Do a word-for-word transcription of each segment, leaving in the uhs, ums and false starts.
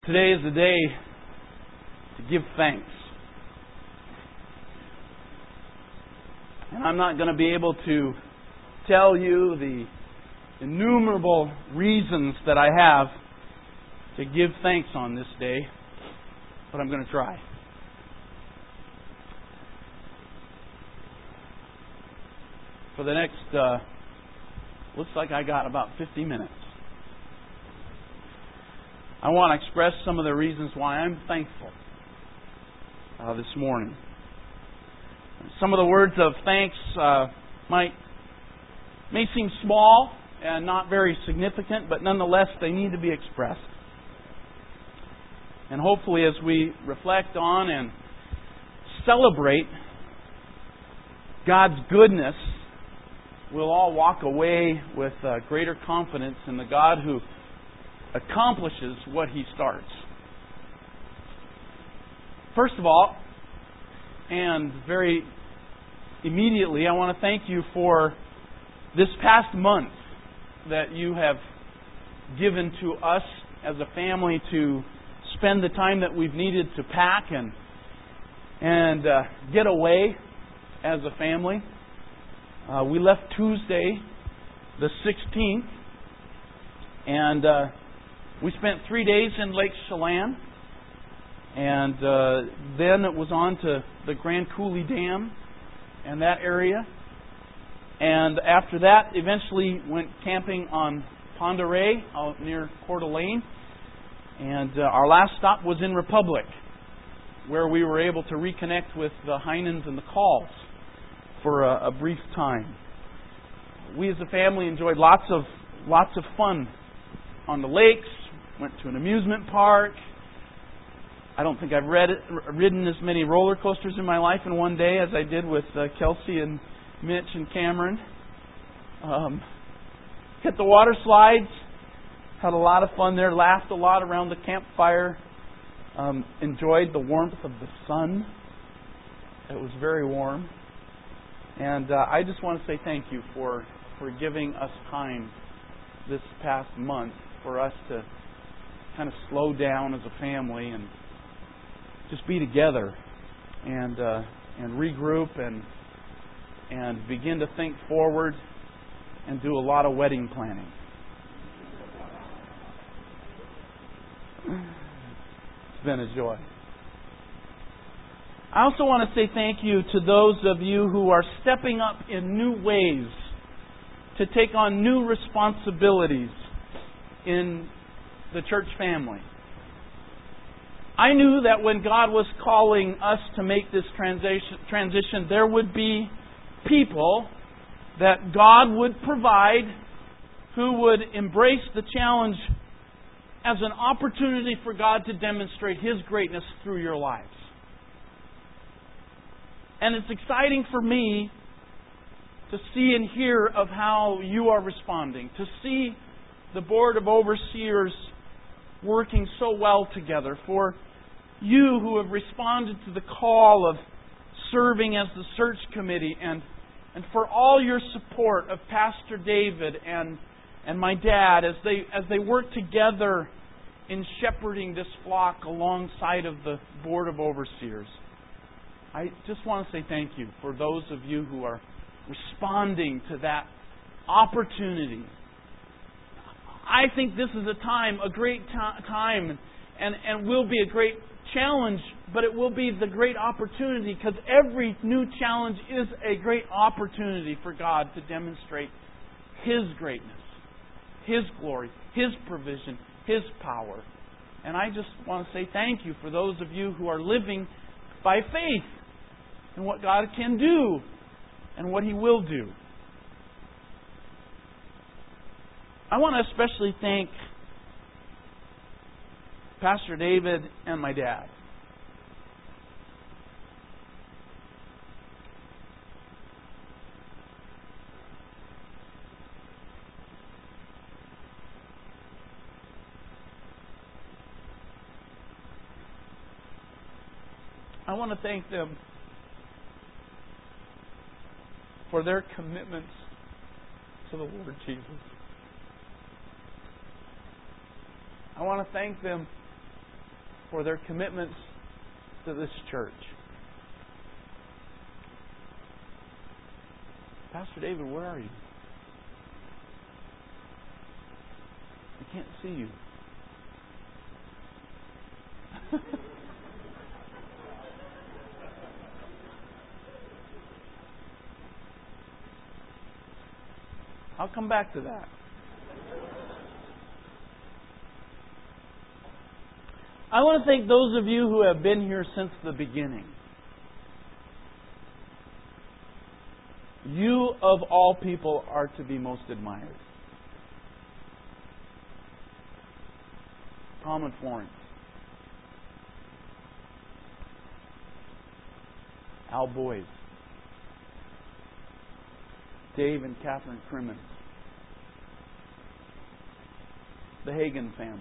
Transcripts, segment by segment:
Today is the day to give thanks. And I'm not going to be able to tell you the innumerable reasons that I have to give thanks on this day, but I'm going to try. For the next, uh, looks like I got about fifty minutes. I want to express some of the reasons why I'm thankful uh, this morning. Some of the words of thanks uh, might may seem small and not very significant, but nonetheless they need to be expressed. And hopefully as we reflect on and celebrate God's goodness, we'll all walk away with uh, greater confidence in the God who accomplishes what He starts. First of all, and very immediately, I want to thank you for this past month that you have given to us as a family to spend the time that we've needed to pack and and uh, get away as a family. Uh, we left Tuesday, the sixteenth, and uh, we spent three days in Lake Chelan, and uh, then it was on to the Grand Coulee Dam and that area. And after that, eventually went camping on Pend Oreille out near Coeur d'Alene. And uh, our last stop was in Republic, where we were able to reconnect with the Heinens and the Calls for a, a brief time. We as a family enjoyed lots of lots of fun on the lakes. Went to an amusement park. I don't think I've read it, ridden as many roller coasters in my life in one day as I did with uh, Kelsey and Mitch and Cameron. Um, hit the water slides. Had a lot of fun there. Laughed a lot around the campfire. Um, enjoyed the warmth of the sun. It was very warm. And uh, I just want to say thank you for, for giving us time this past month for us to kind of slow down as a family and just be together and uh, and regroup and and begin to think forward and do a lot of wedding planning. It's been a joy. I also want to say thank you to those of you who are stepping up in new ways to take on new responsibilities in the church family. I knew that when God was calling us to make this transition, transition, there would be people that God would provide who would embrace the challenge as an opportunity for God to demonstrate His greatness through your lives. And it's exciting for me to see and hear of how you are responding, to see the Board of Overseers working so well together, for you who have responded to the call of serving as the search committee, and and for all your support of Pastor David and and my dad as they as they work together in shepherding this flock alongside of the Board of Overseers. I just want to say thank you for those of you who are responding to that opportunity. I think this is a time, a great t- time, and, and will be a great challenge, but it will be the great opportunity, because every new challenge is a great opportunity for God to demonstrate His greatness, His glory, His provision, His power. And I just want to say thank you for those of you who are living by faith in what God can do and what He will do. I want to especially thank Pastor David and my dad. I want to thank them for their commitments to the Lord Jesus. I want to thank them for their commitments to this church. Pastor David, where are you? I can't see you. I'll come back to that. I want to thank those of you who have been here since the beginning. You, of all people, are to be most admired. Tom and Florence. Al Boyd. Dave and Catherine Crimmins. The Hagen family.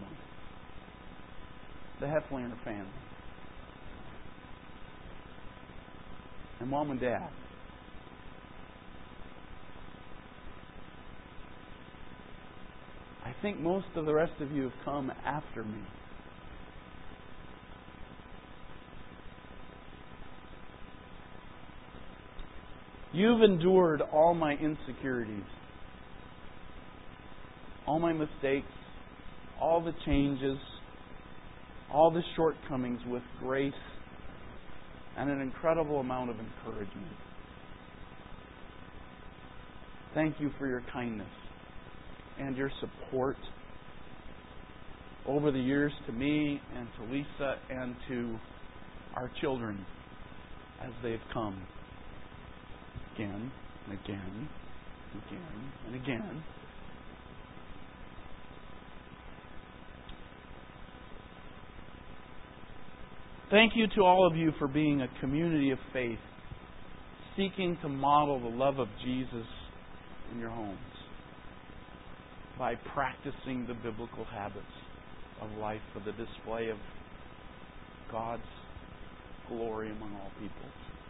The Heflinger family. And Mom and Dad. I think most of the rest of you have come after me. You've endured all my insecurities, all my mistakes, all the changes, all the shortcomings with grace and an incredible amount of encouragement. Thank you for your kindness and your support over the years to me and to Lisa and to our children as they've come again and again and again and again. Thank you to all of you for being a community of faith, seeking to model the love of Jesus in your homes by practicing the biblical habits of life for the display of God's glory among all people.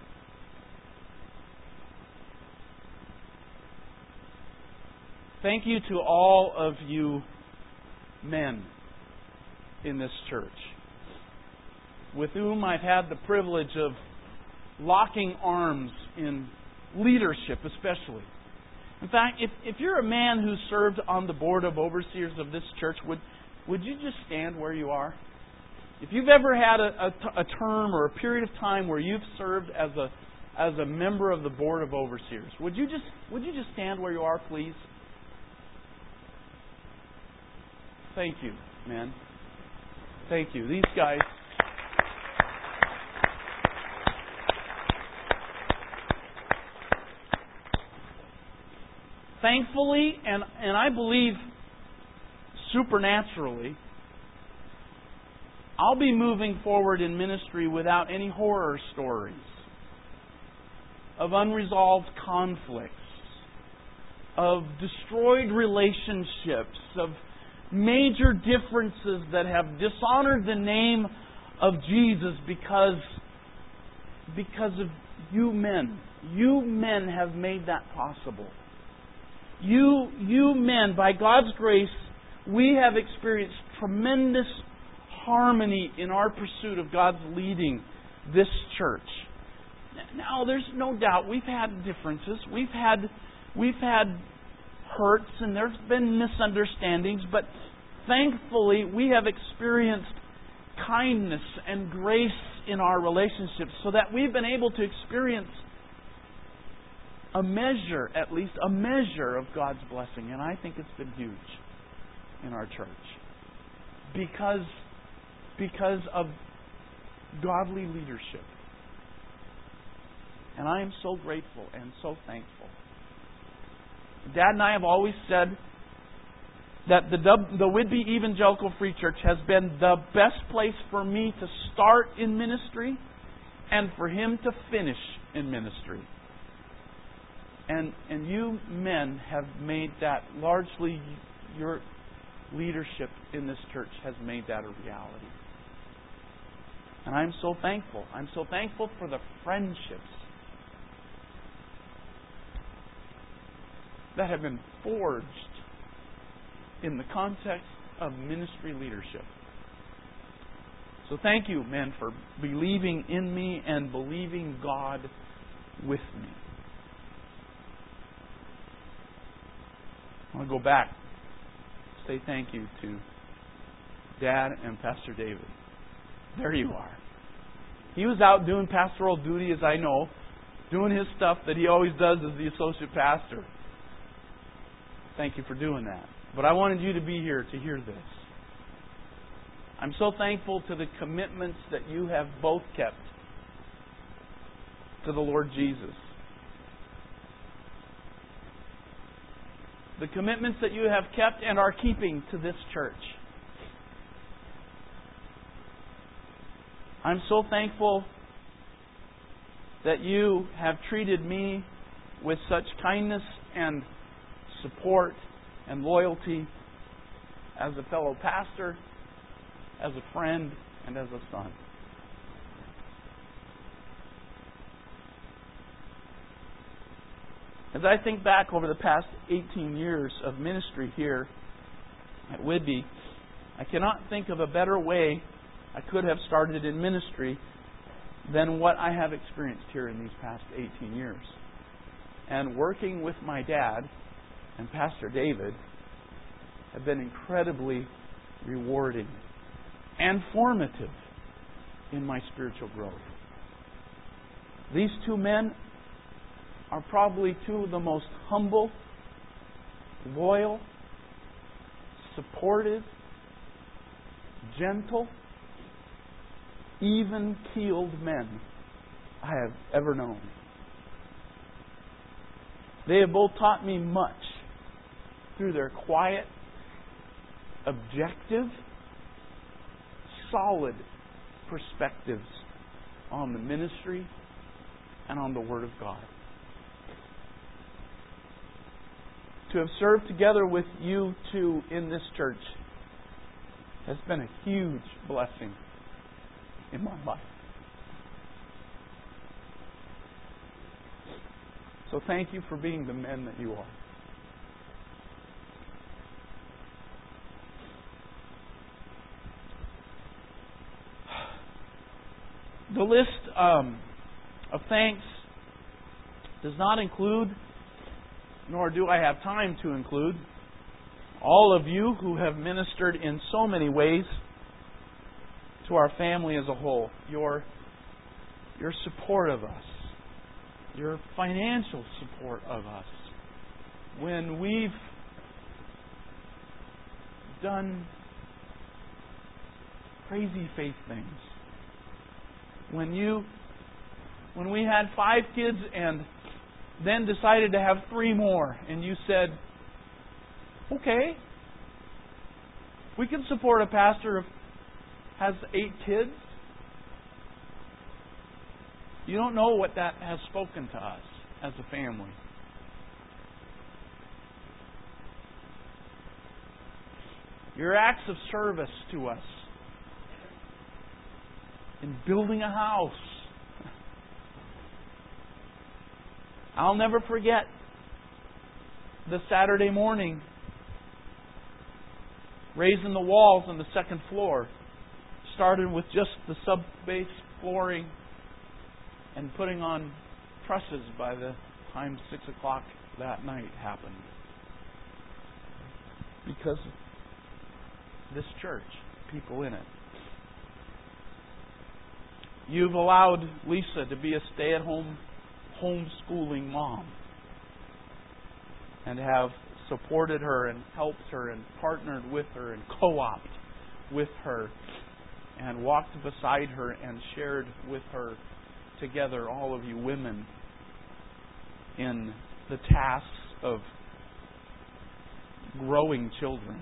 Thank you to all of you men in this church, with whom I've had the privilege of locking arms in leadership especially. In fact, if, if you're a man who served on the board of overseers of this church, would would you just stand where you are? If you've ever had a, a, a term or a period of time where you've served as a as a member of the board of overseers, would you just would you just stand where you are, please? Thank you, man. Thank you. These guys. Thankfully, and, and I believe supernaturally, I'll be moving forward in ministry without any horror stories of unresolved conflicts, of destroyed relationships, of major differences that have dishonored the name of Jesus because, because of you men. You men have made that possible. You, you men, by God's grace, we have experienced tremendous harmony in our pursuit of God's leading this church. Now, there's no doubt we've had differences. We've had, we've had hurts and there's been misunderstandings, but thankfully we have experienced kindness and grace in our relationships so that we've been able to experience a measure, at least a measure of God's blessing. And I think it's been huge in our church because, because of godly leadership. And I am so grateful and so thankful. Dad and I have always said that the, the Whitby Evangelical Free Church has been the best place for me to start in ministry and for him to finish in ministry. And and you men have made that, largely your leadership in this church has made that a reality. And I'm so thankful. I'm so thankful for the friendships that have been forged in the context of ministry leadership. So thank you, men, for believing in me and believing God with me. I want to go back, say thank you to Dad and Pastor David. There you are. He was out doing pastoral duty, as I know, doing his stuff that he always does as the associate pastor. Thank you for doing that. But I wanted you to be here to hear this. I'm so thankful to the commitments that you have both kept to the Lord Jesus. The commitments that you have kept and are keeping to this church. I'm so thankful that you have treated me with such kindness and support and loyalty as a fellow pastor, as a friend, and as a son. As I think back over the past eighteen years of ministry here at Whitby, I cannot think of a better way I could have started in ministry than what I have experienced here in these past eighteen years. And working with my dad and Pastor David have been incredibly rewarding and formative in my spiritual growth. These two men are probably two of the most humble, loyal, supportive, gentle, even-keeled men I have ever known. They have both taught me much through their quiet, objective, solid perspectives on the ministry and on the Word of God. To have served together with you two in this church has been a huge blessing in my life. So thank you for being the men that you are. The list um, of thanks does not include, nor do I have time to include, all of you who have ministered in so many ways to our family as a whole. Your, your support of us. Your financial support of us. When we've done crazy faith things. When you, when we had five kids and then decided to have three more, and you said, okay, we can support a pastor who has eight kids. You don't know what that has spoken to us as a family. Your acts of service to us in building a house. I'll never forget the Saturday morning raising the walls on the second floor. Started with just the sub-base flooring and putting on trusses by the time six o'clock that night happened. Because of this church, people in it. You've allowed Lisa to be a stay-at-home homeschooling mom and have supported her and helped her and partnered with her and co-opted with her and walked beside her and shared with her together, all of you women, in the tasks of growing children.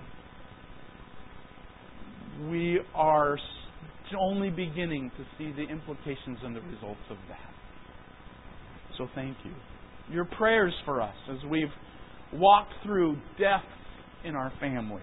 We are only beginning to see the implications and the results of that. So thank you. Your prayers for us as we've walked through death in our family,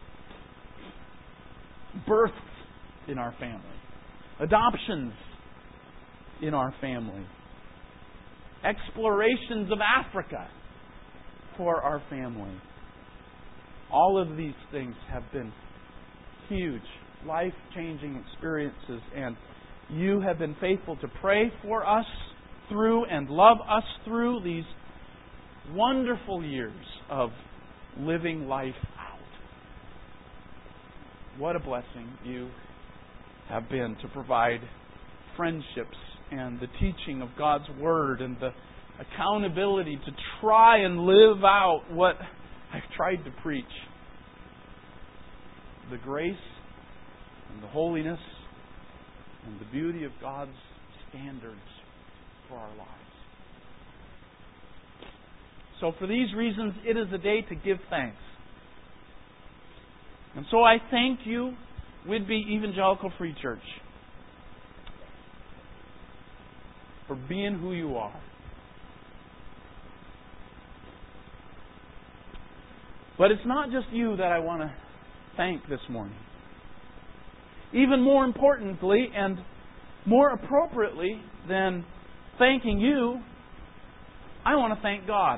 births in our family, adoptions in our family, explorations of Africa for our family. All of these things have been huge life-changing experiences, and you have been faithful to pray for us through and love us through these wonderful years of living life out. What a blessing you have been to provide friendships and the teaching of God's Word and the accountability to try and live out what I've tried to preach. The grace and the holiness and the beauty of God's standards for our lives. So for these reasons, it is a day to give thanks. And so I thank you, Whidbey Evangelical Free Church, for being who you are. But it's not just you that I want to thank this morning. Even more importantly and more appropriately than thanking you, I want to thank God.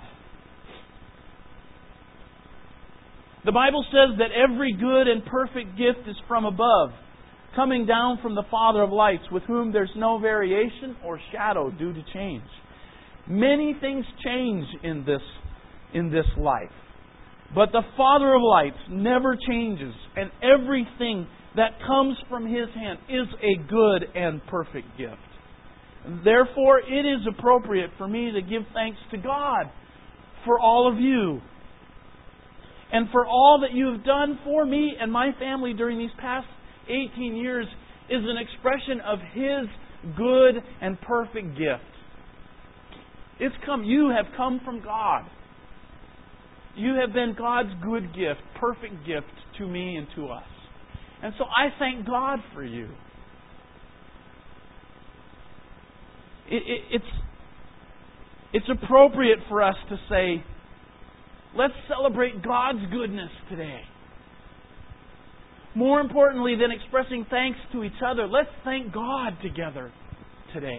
The Bible says that every good and perfect gift is from above, coming down from the Father of lights, with whom there's no variation or shadow due to change. Many things change in this, in this life. But the Father of lights never changes, and everything that comes from His hand is a good and perfect gift. Therefore, it is appropriate for me to give thanks to God for all of you, and for all that you have done for me and my family during these past eighteen years is an expression of His good and perfect gift. It's come, you have come from God. You have been God's good gift, perfect gift to me and to us. And so I thank God for you. It, it, it's, it's appropriate for us to say, let's celebrate God's goodness today. More importantly than expressing thanks to each other, let's thank God together today.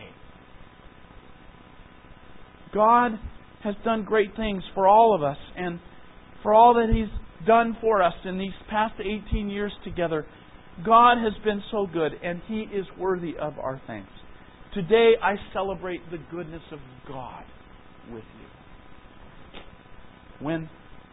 God has done great things for all of us, and for all that He's done for us in these past eighteen years together. God has been so good, and He is worthy of our thanks. Today I celebrate the goodness of God with you. When,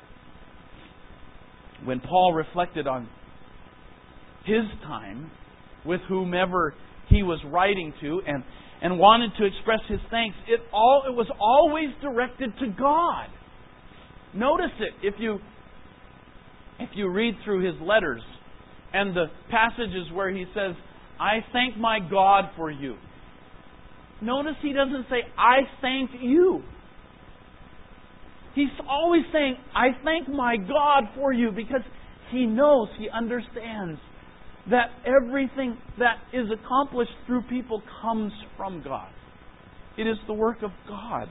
when Paul reflected on his time with whomever he was writing to and, and wanted to express his thanks, it all it was always directed to God. Notice it if you if you read through his letters and the passages where he says, I thank my God for you. Notice he doesn't say, I thank you. He's always saying, I thank my God for you, because he knows, he understands that everything that is accomplished through people comes from God. It is the work of God.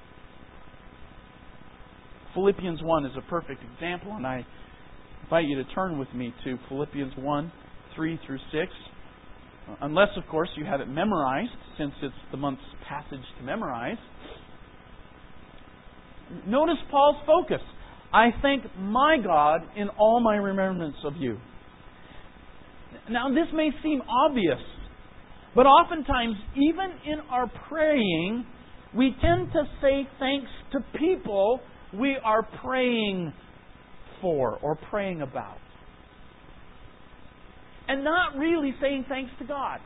Philippians one is a perfect example, and I invite you to turn with me to Philippians one, three through six. Unless, of course, you have it memorized, since it's the month's passage to memorize. Notice Paul's focus. I thank my God in all my remembrance of you. Now, this may seem obvious, but oftentimes, even in our praying, we tend to say thanks to people we are praying for or praying about, and not really saying thanks to God.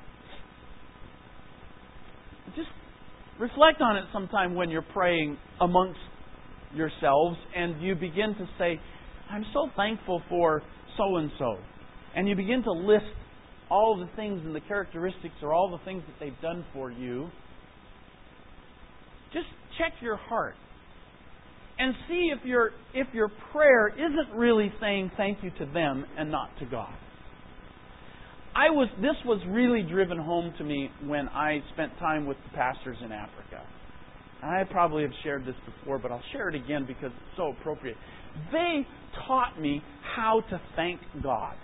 Just reflect on it sometime when you're praying amongst yourselves and you begin to say, I'm so thankful for so-and-so. And you begin to list all the things and the characteristics or all the things that they've done for you. Just check your heart and see if your if your prayer isn't really saying thank you to them and not to God. I was this was really driven home to me when I spent time with the pastors in Africa. I probably have shared this before, but I'll share it again because it's so appropriate. They taught me how to thank God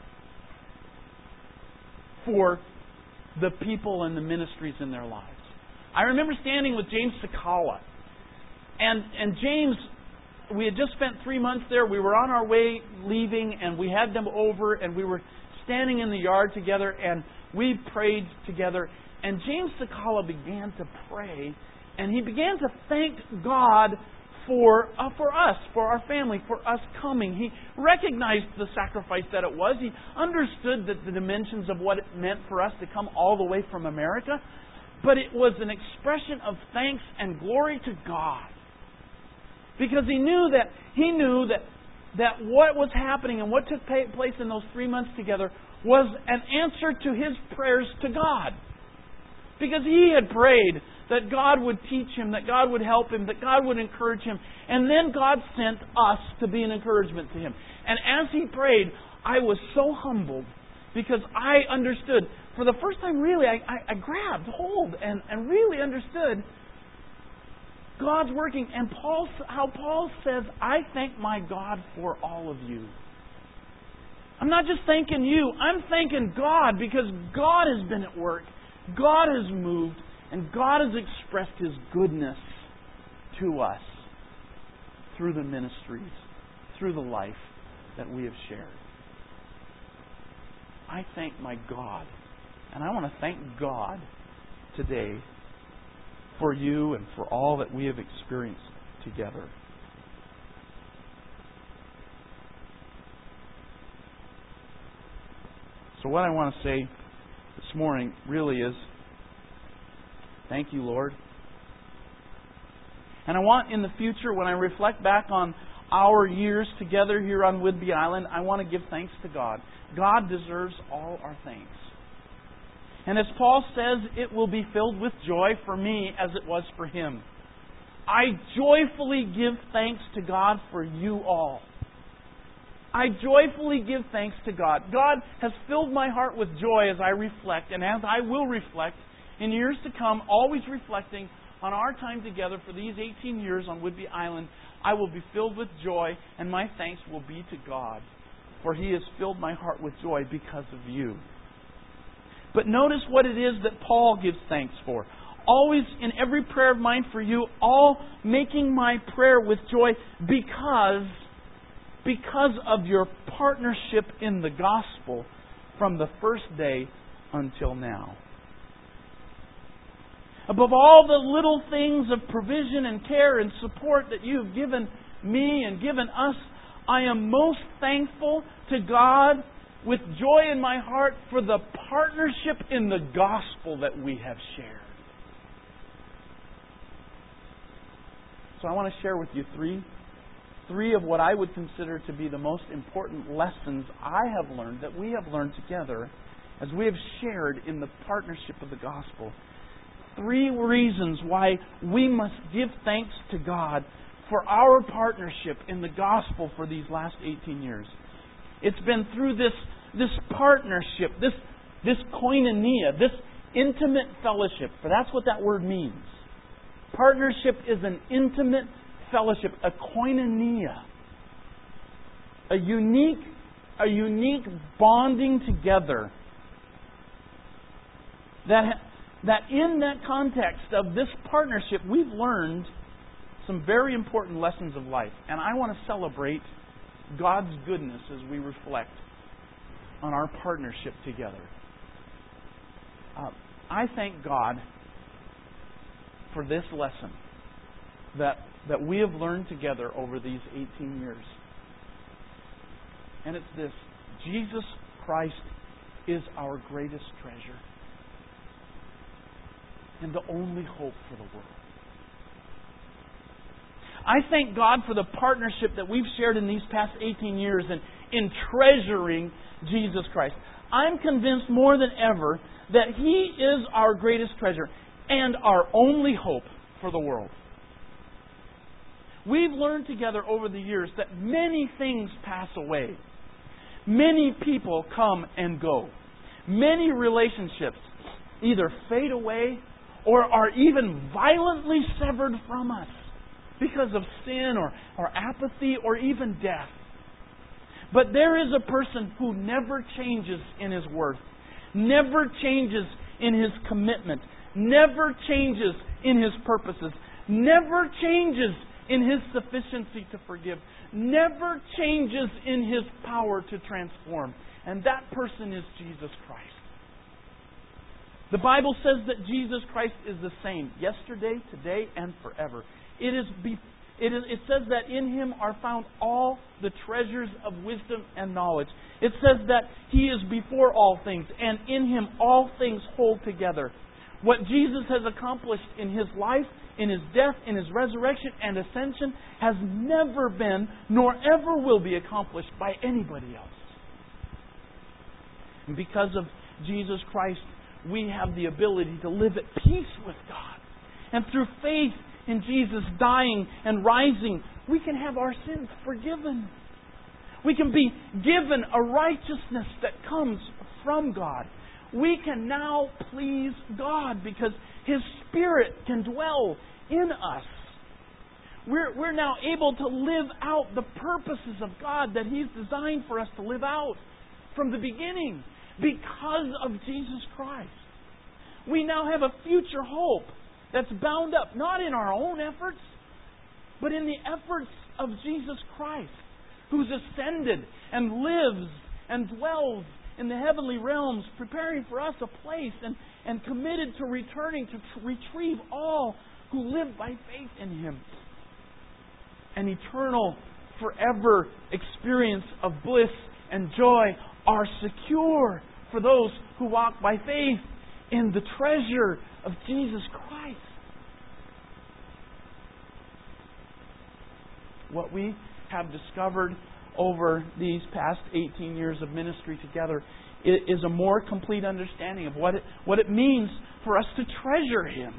for the people and the ministries in their lives. I remember standing with James Sakawa. And, and James, we had just spent three months there. We were on our way leaving, and we had them over, and we were standing in the yard together, and we prayed together. And James Sakala began to pray, and he began to thank God for uh, for us, for our family, for us coming. He recognized the sacrifice that it was. He understood that the dimensions of what it meant for us to come all the way from America. But it was an expression of thanks and glory to God. Because he knew that he knew that that what was happening and what took place in those three months together was an answer to his prayers to God. Because he had prayed that God would teach him, that God would help him, that God would encourage him. And then God sent us to be an encouragement to him. And as he prayed, I was so humbled because I understood, for the first time really, I, I, I grabbed hold and, and really understood God's working. And Paul, how Paul says, I thank my God for all of you. I'm not just thanking you, I'm thanking God because God has been at work. God has moved. And God has expressed His goodness to us through the ministries, through the life that we have shared. I thank my God. And I want to thank God today for you and for all that we have experienced together. So what I want to say this morning really is, thank you, Lord. And I want in the future, when I reflect back on our years together here on Whidbey Island, I want to give thanks to God. God deserves all our thanks. And as Paul says, it will be filled with joy for me as it was for him. I joyfully give thanks to God for you all. I joyfully give thanks to God. God has filled my heart with joy as I reflect, and as I will reflect in years to come, always reflecting on our time together for these eighteen years on Whidbey Island. I will be filled with joy, and my thanks will be to God, for He has filled my heart with joy because of you. But notice what it is that Paul gives thanks for. Always in every prayer of mine for you, all making my prayer with joy because, because of your partnership in the gospel from the first day until now. Above all the little things of provision and care and support that you have given me and given us, I am most thankful to God with joy in my heart for the partnership in the gospel that we have shared. So I want to share with you three, three of what I would consider to be the most important lessons I have learned, that we have learned together as we have shared in the partnership of the gospel. Three reasons why we must give thanks to God for our partnership in the gospel for these last eighteen years. It's been through this, this partnership, this, this koinonia, this intimate fellowship, for that's what that word means. Partnership is an intimate fellowship, a koinonia, a unique, a unique bonding together that that in that context of this partnership, we've learned some very important lessons of life. And I want to celebrate God's goodness as we reflect on our partnership together. Uh, I thank God for this lesson that, that we have learned together over these eighteen years. And it's this: Jesus Christ is our greatest treasure and the only hope for the world. I thank God for the partnership that we've shared in these past eighteen years in, in treasuring Jesus Christ. I'm convinced more than ever that He is our greatest treasure and our only hope for the world. We've learned together over the years that many things pass away. Many people come and go. Many relationships either fade away or are even violently severed from us because of sin or, or apathy or even death. But there is a person who never changes in his worth, never changes in his commitment, never changes in his purposes, never changes in His sufficiency to forgive, never changes in His power to transform. And that person is Jesus Christ. The Bible says that Jesus Christ is the same yesterday, today, and forever. It is be, it is it says that in Him are found all the treasures of wisdom and knowledge. It says that He is before all things, and in Him all things hold together. What Jesus has accomplished in His life, in His death, in His resurrection and ascension has never been, nor ever will be accomplished by anybody else. And because of Jesus Christ, we have the ability to live at peace with God. And through faith in Jesus dying and rising, we can have our sins forgiven. We can be given a righteousness that comes from God. We can now please God because His Spirit can dwell in us. We're, we're now able to live out the purposes of God that He's designed for us to live out from the beginning because of Jesus Christ. We now have a future hope that's bound up not in our own efforts, but in the efforts of Jesus Christ, who's ascended and lives and dwells in the heavenly realms, preparing for us a place and, and committed to returning to t- retrieve all who live by faith in Him. An eternal, forever experience of bliss and joy are secure for those who walk by faith in the treasure of Jesus Christ. What we have discovered over these past eighteen years of ministry together is a more complete understanding of what it, what it means for us to treasure Him.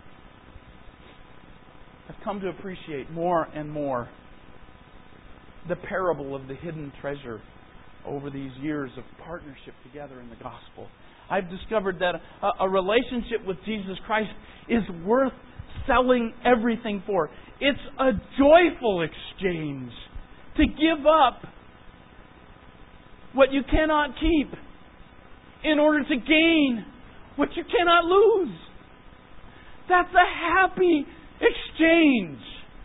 I've come to appreciate more and more the parable of the hidden treasure over these years of partnership together in the gospel. I've discovered that a, a relationship with Jesus Christ is worth selling everything for. It's a joyful exchange to give up what you cannot keep in order to gain what you cannot lose. That's a happy exchange,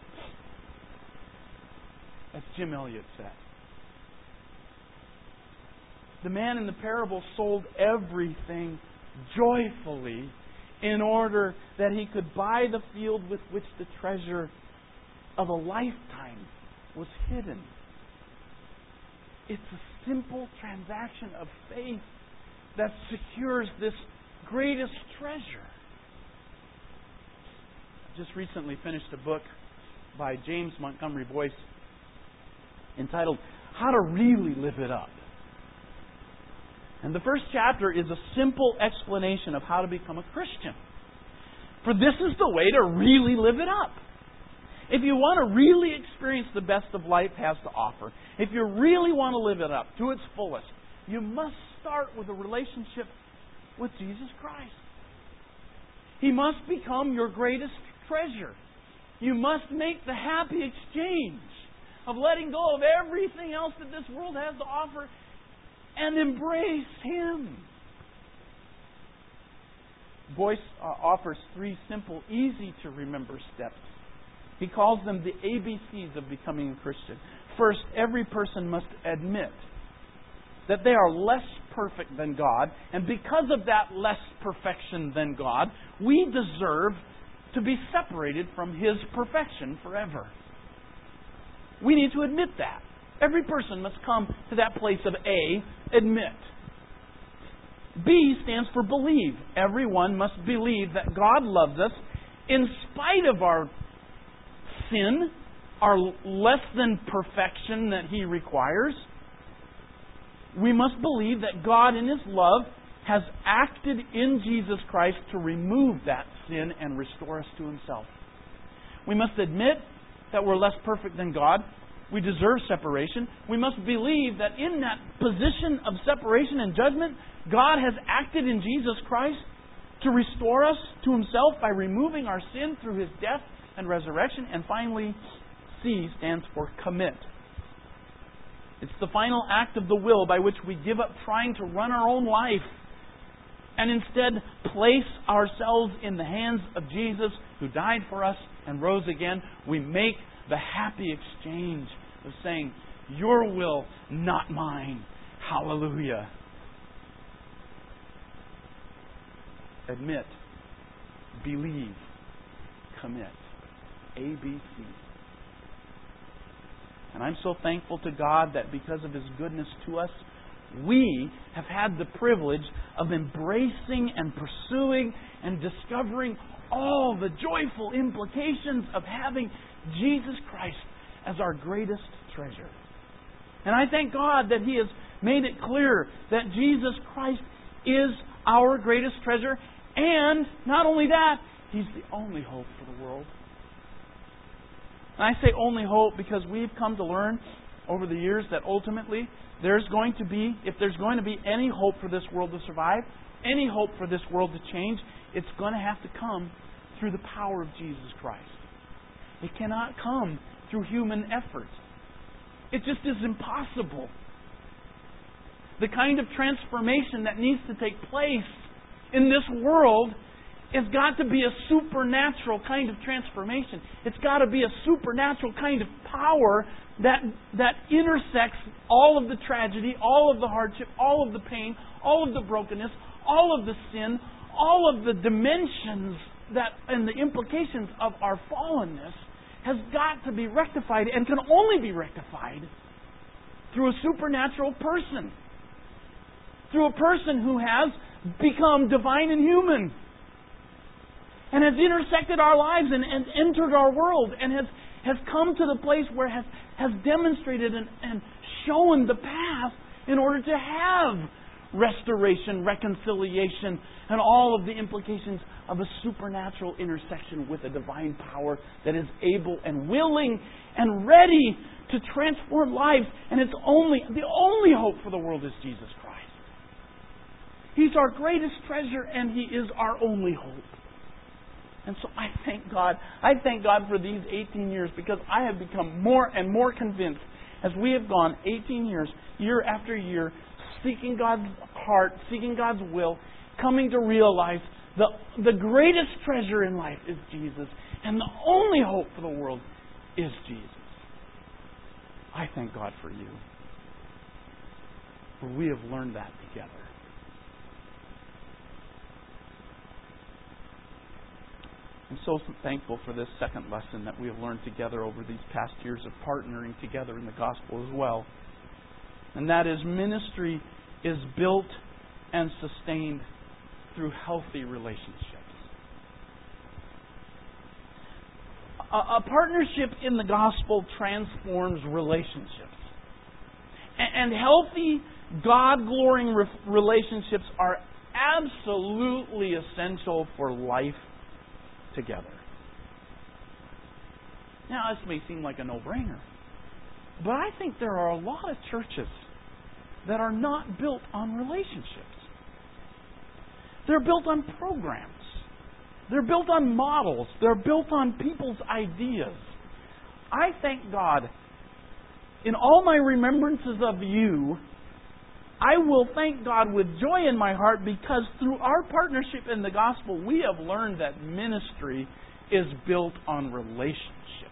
as Jim Elliot said. The man in the parable sold everything joyfully in order that he could buy the field with which the treasure of a lifetime was hidden. It's a simple transaction of faith that secures this greatest treasure. I just recently finished a book by James Montgomery Boyce entitled How to Really Live It Up. And the first chapter is a simple explanation of how to become a Christian. For this is the way to really live it up. If you want to really experience the best of life has to offer, if you really want to live it up to its fullest, you must start with a relationship with Jesus Christ. He must become your greatest treasure. You must make the happy exchange of letting go of everything else that this world has to offer and embrace Him. Boyce uh, offers three simple, easy to remember steps. He calls them the A B Cs of becoming a Christian. First, every person must admit that they are less perfect than God, and because of that less perfection than God, we deserve to be separated from His perfection forever. We need to admit that. Every person must come to that place of A, admit. B stands for believe. Everyone must believe that God loves us in spite of our sin, our less than perfection that He requires. We must believe that God in His love has acted in Jesus Christ to remove that sin and restore us to Himself. We must admit that we're less perfect than God. We deserve separation. We must believe that in that position of separation and judgment, God has acted in Jesus Christ to restore us to Himself by removing our sin through His death and resurrection. And finally, C stands for commit. It's the final act of the will by which we give up trying to run our own life and instead place ourselves in the hands of Jesus, who died for us and rose again. We make the happy exchange of saying, "Your will, not mine. Hallelujah. Admit, believe, commit. A B C. And I'm so thankful to God that because of His goodness to us, we have had the privilege of embracing and pursuing and discovering all the joyful implications of having Jesus Christ as our greatest treasure. And I thank God that He has made it clear that Jesus Christ is our greatest treasure. And not only that, He's the only hope for the world. And I say only hope because we've come to learn over the years that ultimately there's going to be, if there's going to be any hope for this world to survive, any hope for this world to change, it's going to have to come through the power of Jesus Christ. It cannot come through human effort. It just is impossible. The kind of transformation that needs to take place in this world has got to be a supernatural kind of transformation. It's got to be a supernatural kind of power that that intersects all of the tragedy, all of the hardship, all of the pain, all of the brokenness, all of the sin, all of the dimensions that and the implications of our fallenness has got to be rectified and can only be rectified through a supernatural person. Through a person who has become divine and human. And has intersected our lives and, and entered our world and has, has come to the place where has, has demonstrated and, and shown the path in order to have restoration, reconciliation, and all of the implications of a supernatural intersection with a divine power that is able and willing and ready to transform lives. And it's only the only hope for the world is Jesus Christ. He's our greatest treasure and He is our only hope. And so I thank God. I thank God for these eighteen years because I have become more and more convinced as we have gone eighteen years, year after year, seeking God's heart, seeking God's will, coming to realize the, the greatest treasure in life is Jesus. And the only hope for the world is Jesus. I thank God for you. For we have learned that together. I'm so thankful for this second lesson that we have learned together over these past years of partnering together in the gospel as well. And that is, ministry is built and sustained through healthy relationships. A, a partnership in the gospel transforms relationships. And, and healthy, God-glorying re- relationships are absolutely essential for life together. Now, this may seem like a no-brainer, but I think there are a lot of churches that are not built on relationships. They're built on programs. They're built on models. They're built on people's ideas. I thank God, in all my remembrances of you, I will thank God with joy in my heart because through our partnership in the gospel, we have learned that ministry is built on relationships.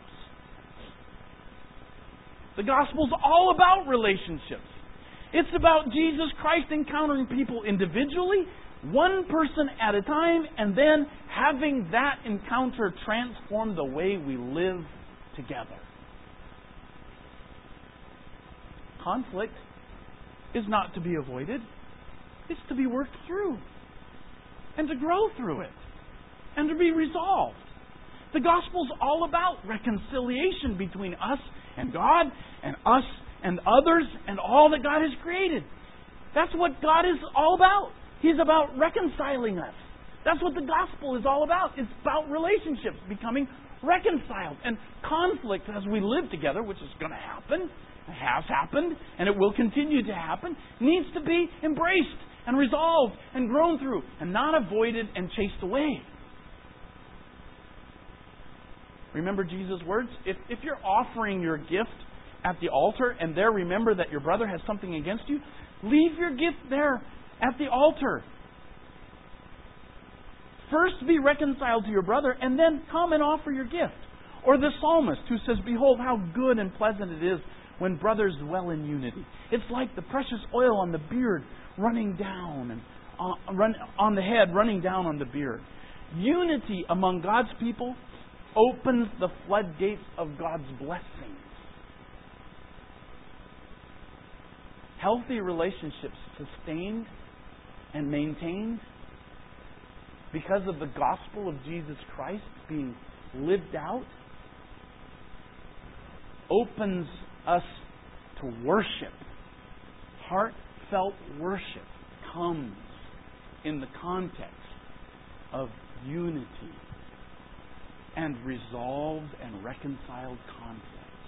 The gospel is all about relationships. It's about Jesus Christ encountering people individually, one person at a time, and then having that encounter transform the way we live together. Conflict is not to be avoided. It's to be worked through and to grow through it and to be resolved. The gospel is all about reconciliation between us and God and us and others and all that God has created. That's what God is all about. He's about reconciling us. That's what the gospel is all about. It's about relationships becoming reconciled. And conflict as we live together, which is going to happen, has happened, and it will continue to happen, needs to be embraced and resolved and grown through and not avoided and chased away. Remember Jesus' words? If, if you're offering your gift at the altar and there remember that your brother has something against you, leave your gift there at the altar. First be reconciled to your brother and then come and offer your gift. Or the psalmist who says, "Behold how good and pleasant it is when brothers dwell in unity. It's like the precious oil on the beard running down and on, run, on the head, running down on the beard. Unity among God's people opens the floodgates of God's blessings. Healthy relationships sustained and maintained because of the gospel of Jesus Christ being lived out opens us to worship. Heartfelt worship comes in the context of unity and resolved and reconciled conflicts.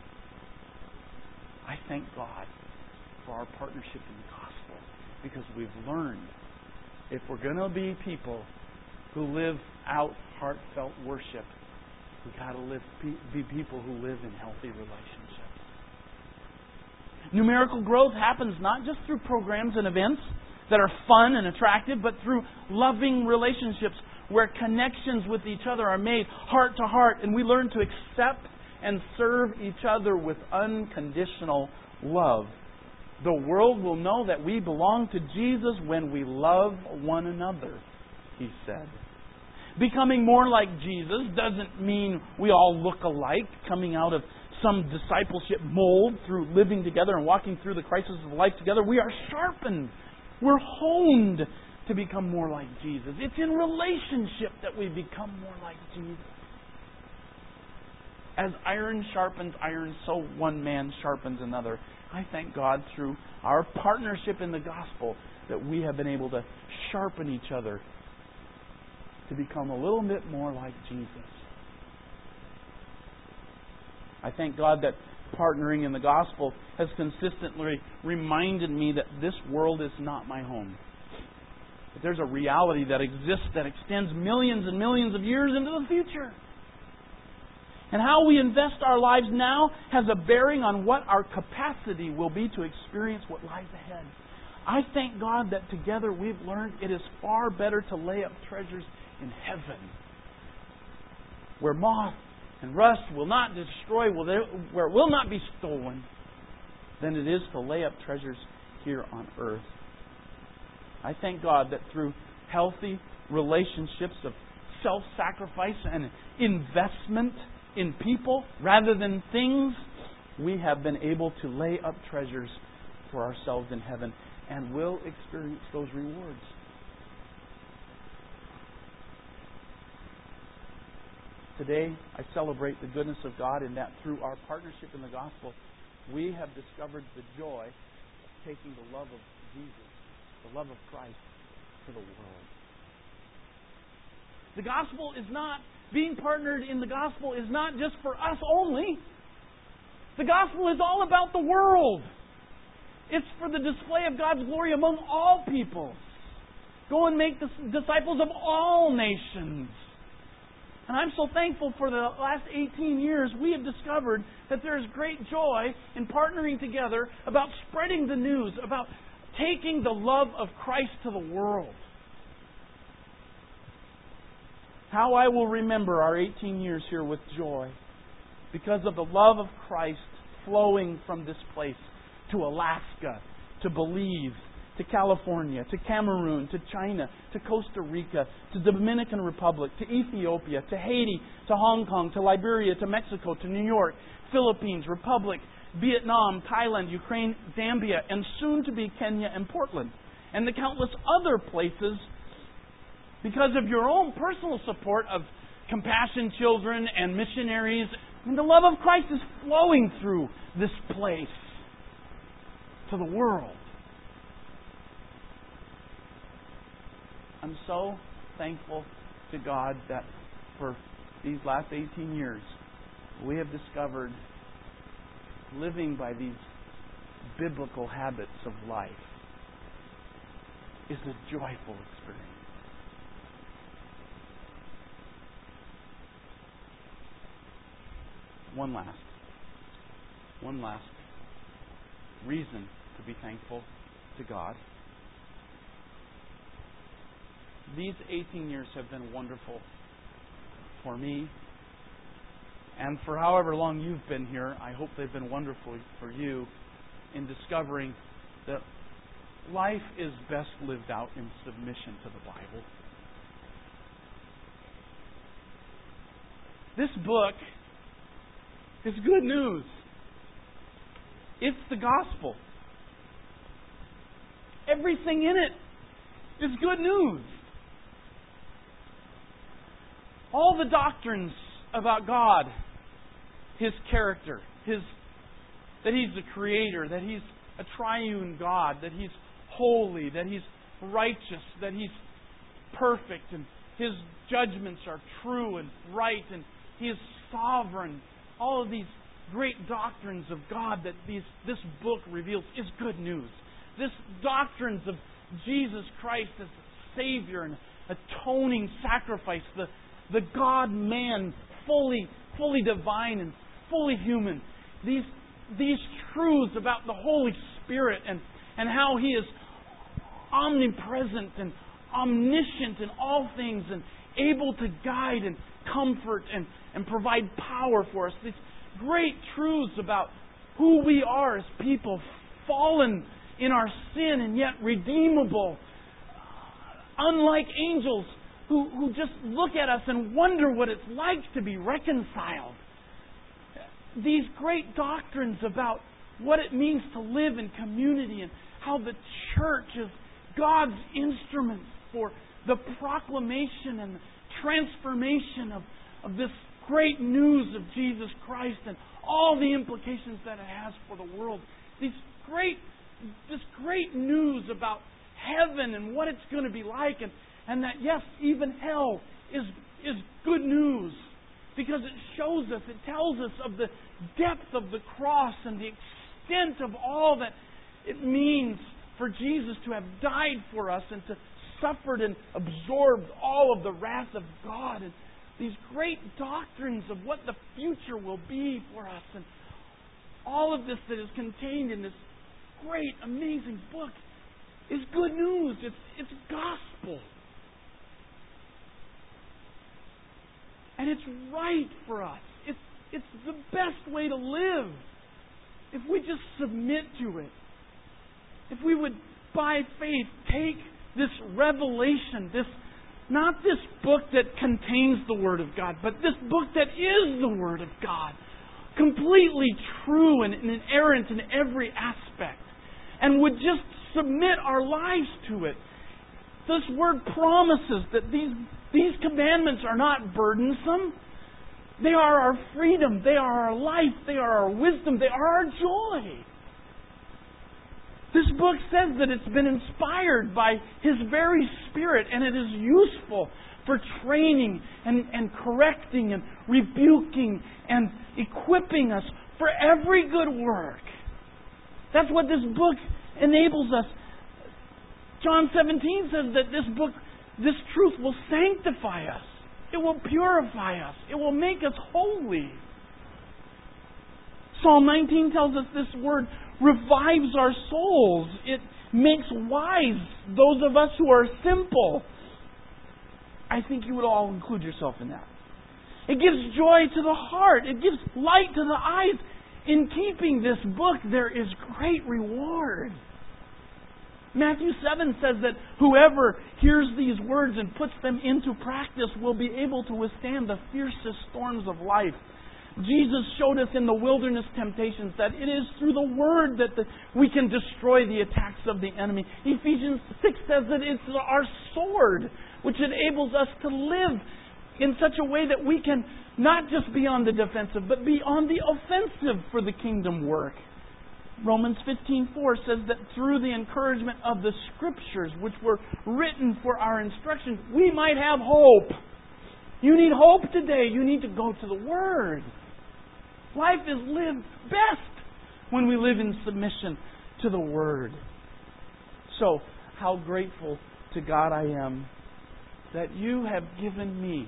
I thank God for our partnership in the gospel, because we've learned if we're going to be people who live out heartfelt worship, we've got to live, be people who live in healthy relationships. Numerical growth happens not just through programs and events that are fun and attractive, but through loving relationships where connections with each other are made heart to heart, and we learn to accept and serve each other with unconditional love. The world will know that we belong to Jesus when we love one another, he said. Becoming more like Jesus doesn't mean we all look alike, coming out of some discipleship mold through living together and walking through the crisis of life together. We are sharpened. We're honed to become more like Jesus. It's in relationship that we become more like Jesus. As iron sharpens iron, so one man sharpens another. I thank God through our partnership in the gospel that we have been able to sharpen each other to become a little bit more like Jesus. I thank God that partnering in the gospel has consistently reminded me that this world is not my home. That there's a reality that exists that extends millions and millions of years into the future. And how we invest our lives now has a bearing on what our capacity will be to experience what lies ahead. I thank God that together we've learned it is far better to lay up treasures in heaven, where moth and rust will not destroy, where it will not be stolen, than it is to lay up treasures here on earth. I thank God that through healthy relationships of self-sacrifice and investment in people rather than things, we have been able to lay up treasures for ourselves in heaven and will experience those rewards. Today, I celebrate the goodness of God in that through our partnership in the gospel, we have discovered the joy of taking the love of Jesus, the love of Christ, to the world. The gospel is not, being partnered in the gospel is not just for us only. The gospel is all about the world. It's for the display of God's glory among all people. Go and make disciples of all nations. And I'm so thankful for the last eighteen years we have discovered that there is great joy in partnering together about spreading the news, about taking the love of Christ to the world. How I will remember our eighteen years here with joy because of the love of Christ flowing from this place to Alaska, to Belize, to California, to Cameroon, to China, to Costa Rica, to the Dominican Republic, to Ethiopia, to Haiti, to Hong Kong, to Liberia, to Mexico, to New York, Philippines, Republic, Vietnam, Thailand, Ukraine, Zambia, and soon to be Kenya and Portland, and the countless other places because of your own personal support of Compassion Children and missionaries. And the love of Christ is flowing through this place to the world. I'm so thankful to God that for these last eighteen years, we have discovered living by these biblical habits of life is a joyful experience. One last, one last reason to be thankful to God. These eighteen years have been wonderful for me And for however long you've been here, I hope they've been wonderful for you in discovering that life is best lived out in submission to the Bible. This book is good news. It's the gospel. Everything in it is good news. All the doctrines about God, His character, His that He's the Creator, that He's a triune God, that He's holy, that He's righteous, that He's perfect, and His judgments are true and right, and He is sovereign. All of these great doctrines of God that these, this book reveals is good news. This doctrines of Jesus Christ as Savior and atoning sacrifice, the, the God-man, fully, fully divine and fully human. These, these truths about the Holy Spirit and, and how He is omnipresent and omniscient in all things and able to guide and comfort and, and provide power for us. These great truths about who we are as people, fallen in our sin and yet redeemable, unlike angels who, who just look at us and wonder what it's like to be reconciled. These great doctrines about what it means to live in community and how the church is God's instrument for the proclamation and the transformation of, of this great news of Jesus Christ and all the implications that it has for the world. These great, this great news about heaven and what it's going to be like, and, and that yes, even hell is is good news because it shows us, it tells us of the depth of the cross and the extent of all that it means for Jesus to have died for us and to suffered and absorbed all of the wrath of God, and these great doctrines of what the future will be for us, and all of this that is contained in this great, amazing book is good news. It's, it's gospel. And it's right for us. It's, it's the best way to live if we just submit to it. If we would, by faith, take this revelation, this not this book that contains the Word of God, but this book that is the Word of God, completely true and, and inerrant in every aspect, and would just submit our lives to it. This Word promises that these, these commandments are not burdensome. They are our freedom. They are our life. They are our wisdom. They are our joy. This book says that it's been inspired by His very Spirit, and it is useful for training and, and correcting and rebuking and equipping us for every good work. That's what this book enables us. John seventeen says that this book, this truth will sanctify us. It will purify us. It will make us holy. Psalm nineteen tells us this word revives our souls. It makes wise those of us who are simple. I think you would all include yourself in that. It gives joy to the heart. It gives light to the eyes. In keeping this book, there is great reward. Matthew seven says that whoever hears these words and puts them into practice will be able to withstand the fiercest storms of life. Jesus showed us in the wilderness temptations that it is through the Word that the, we can destroy the attacks of the enemy. Ephesians six says that it's our sword which enables us to live in such a way that we can not just be on the defensive, but be on the offensive for the kingdom work. Romans fifteen four says that through the encouragement of the Scriptures, which were written for our instruction, we might have hope. You need hope today. You need to go to the Word. Life is lived best when we live in submission to the Word. So, how grateful to God I am that you have given me,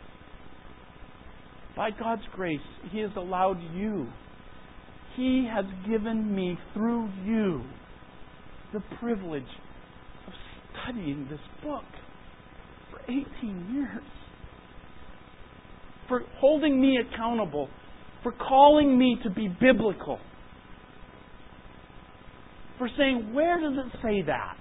by God's grace, He has allowed you, He has given me through you the privilege of studying this book for eighteen years. for holding me accountable, for calling me to be biblical, for saying, where does it say that?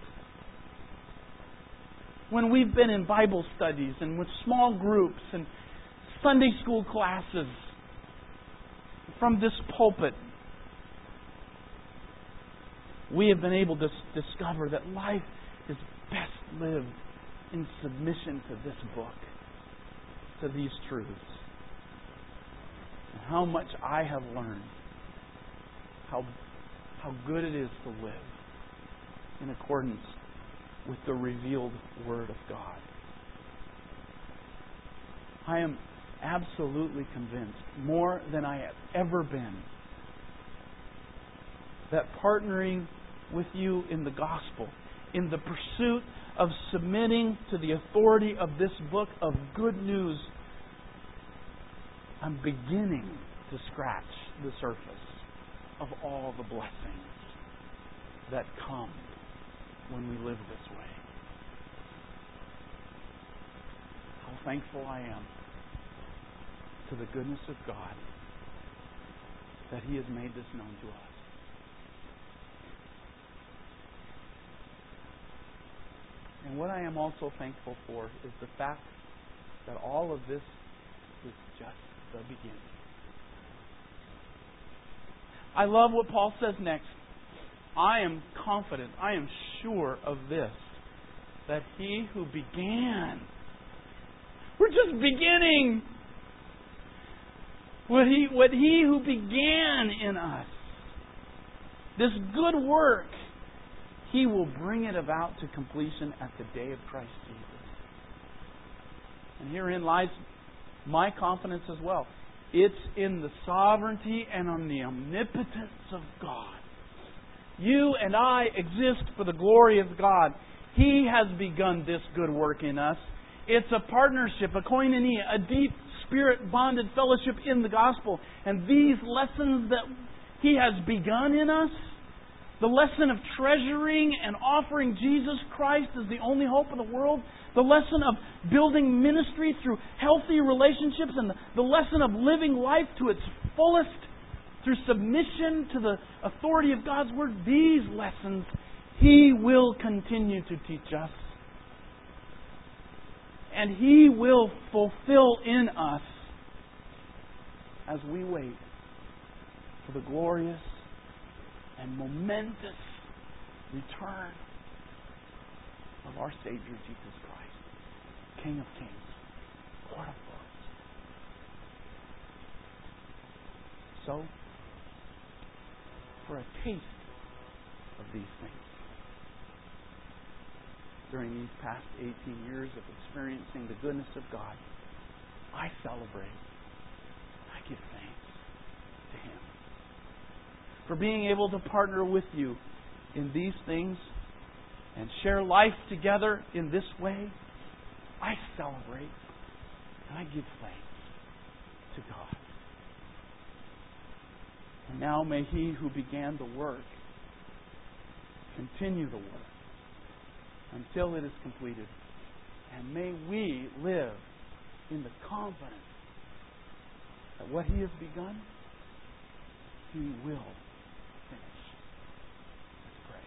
When we've been in Bible studies and with small groups and Sunday school classes from this pulpit, we have been able to discover that life is best lived in submission to this book, to these truths. And how much I have learned how, how good it is to live in accordance with the revealed Word of God. I am absolutely convinced, more than I have ever been, that partnering with you in the gospel, in the pursuit of submitting to the authority of this book of good news, I'm beginning to scratch the surface of all the blessings that come when we live this way. How thankful I am to the goodness of God that He has made this known to us. And what I am also thankful for is the fact that all of this is just the beginning. I love what Paul says next. I am confident, I am sure of this, that He who began, we're just beginning, what He, what He who began in us, this good work, He will bring it about to completion at the day of Christ Jesus. And herein lies my confidence as well. It's in the sovereignty and on the omnipotence of God. You and I exist for the glory of God. He has begun this good work in us. It's a partnership, a koinonia, a deep spirit-bonded fellowship in the gospel. And these lessons that He has begun in us, the lesson of treasuring and offering Jesus Christ as the only hope of the world, the lesson of building ministry through healthy relationships, and the, the lesson of living life to its fullest through submission to the authority of God's Word, these lessons He will continue to teach us. And He will fulfill in us as we wait for the glorious and momentous return of our Savior Jesus Christ, King of Kings, Lord of Lords. So, for a taste of these things, during these past eighteen years of experiencing the goodness of God, I celebrate, I give thanks to Him for being able to partner with you in these things and share life together in this way. I celebrate and I give thanks to God. And now may He who began the work continue the work until it is completed. And may we live in the confidence that what He has begun, He will finish. Let's pray.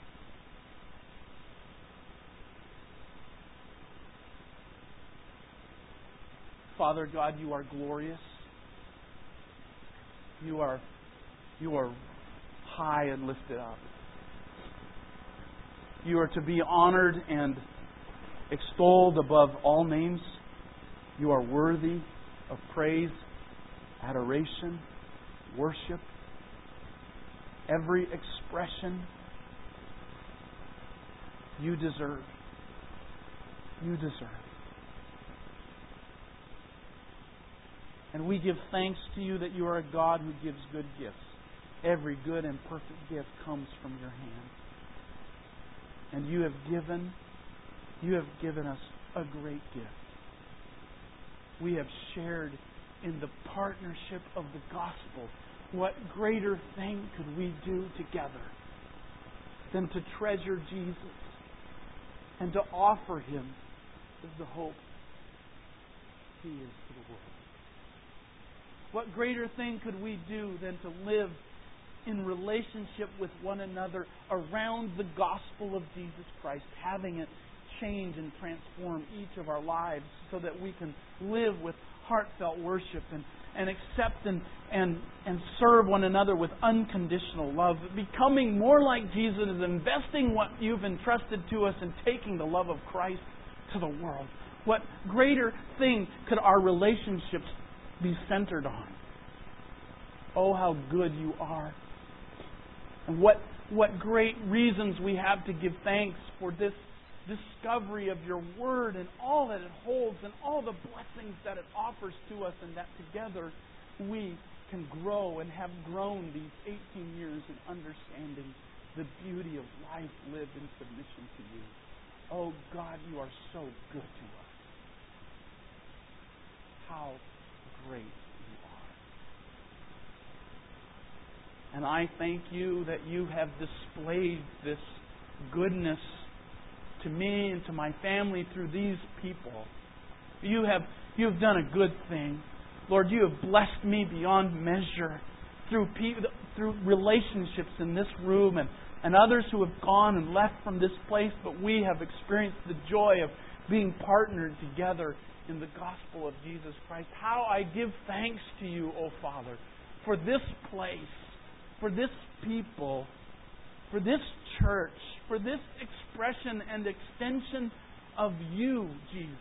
Father God, You are glorious. You are, you are high and lifted up. You are to be honored and extolled above all names. You are worthy of praise, adoration, worship, every expression You deserve. You deserve. And we give thanks to You that You are a God who gives good gifts. Every good and perfect gift comes from Your hand. And You have given, You have given us a great gift. We have shared in the partnership of the gospel. What greater thing could we do together than to treasure Jesus and to offer Him as the hope He is to the world? What greater thing could we do than to live in relationship with one another around the gospel of Jesus Christ, having it change and transform each of our lives so that we can live with heartfelt worship and, and accept and, and, and serve one another with unconditional love, becoming more like Jesus, investing what you've entrusted to us and taking the love of Christ to the world. What greater thing could our relationships be centered on? Oh, how good you are. And what, what great reasons we have to give thanks for this discovery of your Word and all that it holds and all the blessings that it offers to us, and that together we can grow and have grown these eighteen years in understanding the beauty of life lived in submission to you. Oh God, you are so good to us. How great you are. And I thank you that you have displayed this goodness to me and to my family through these people. You have, you have done a good thing. Lord, you have blessed me beyond measure through people, through relationships in this room and, and others who have gone and left from this place, but we have experienced the joy of being partnered together in the gospel of Jesus Christ. How I give thanks to you, O Father, for this place, for this people, for this church, for this expression and extension of you, Jesus.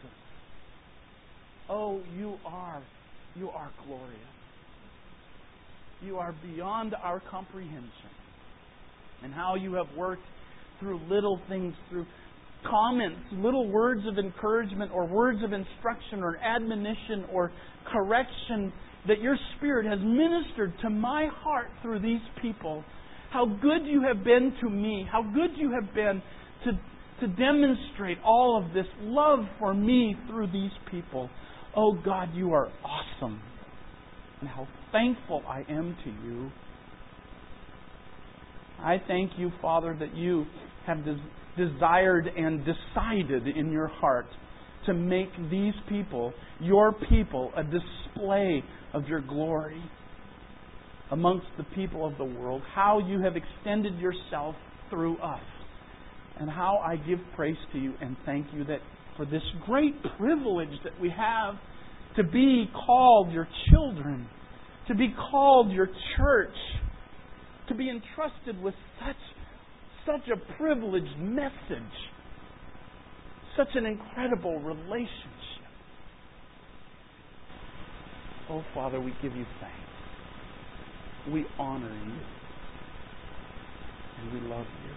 Oh, you are, you are glorious. You are beyond our comprehension. And how you have worked through little things, through comments, little words of encouragement or words of instruction or admonition or correction, that your Spirit has ministered to my heart through these people. How good you have been to me. How good you have been to, to demonstrate all of this love for me through these people. Oh God, you are awesome. And how thankful I am to you. I thank you, Father, that you have des- desired and decided in your heart to make these people, your people, a display of your glory amongst the people of the world. How you have extended yourself through us. And how I give praise to you and thank you that for this great privilege that we have to be called your children, to be called your church, to be entrusted with such such a privileged message, such an incredible relationship. Oh, Father, we give you thanks. We honor you. And we love you.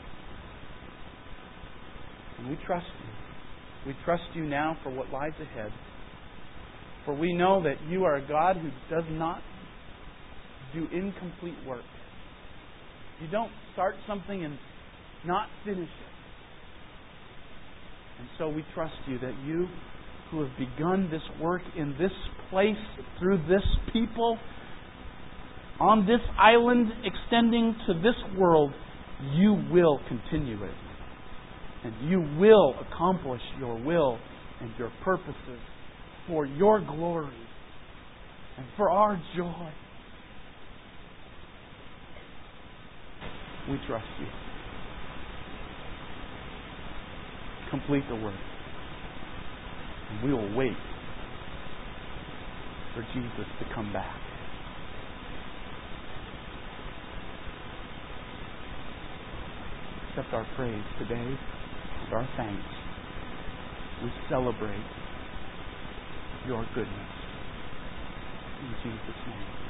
And we trust you. We trust you now for what lies ahead. For we know that you are a God who does not do incomplete work. You don't start something and not finish it. And so we trust you that you who have begun this work in this place, through this people, on this island, extending to this world, you will continue it. And you will accomplish your will and your purposes for your glory and for our joy. We trust you. Complete the work. And we will wait for Jesus to come back. Accept our praise today and our thanks. We celebrate your goodness. In Jesus' name.